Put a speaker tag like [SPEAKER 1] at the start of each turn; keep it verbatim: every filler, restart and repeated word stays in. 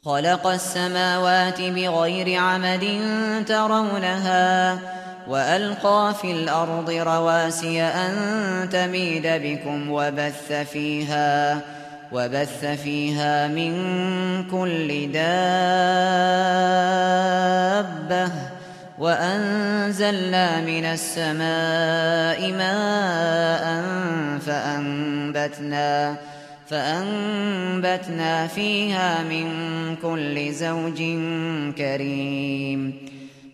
[SPEAKER 1] خلق السماوات بغير عمد ترونها وألقى في الأرض رواسي أن تميد بكم وبث فيها وبث فيها من كل دابة وأنزلنا من السماء ماء فأنبتنا فأنبتنا فيها من كل زوج كريم